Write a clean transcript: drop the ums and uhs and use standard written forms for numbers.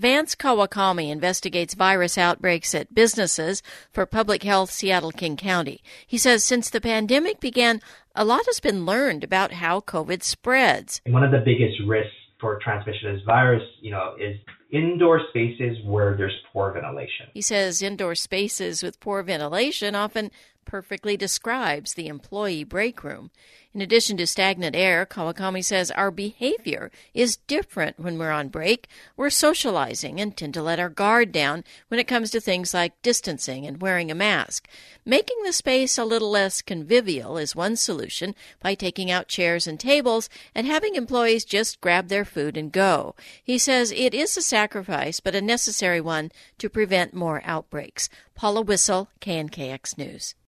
Vance Kawakami investigates virus outbreaks at businesses for Public Health Seattle-King County. He says since the pandemic began, a lot has been learned about how COVID spreads. One of the biggest risks for transmission of this virus, is indoor spaces where there's poor ventilation. He says indoor spaces with poor ventilation often perfectly describes the employee break room. In addition to stagnant air, Kawakami says our behavior is different when we're on break. We're socializing and tend to let our guard down when it comes to things like distancing and wearing a mask. Making the space a little less convivial is one solution by taking out chairs and tables and having employees just grab their food and go. He says it is a sacrifice, but a necessary one to prevent more outbreaks. Paula Whistle, KNKX News.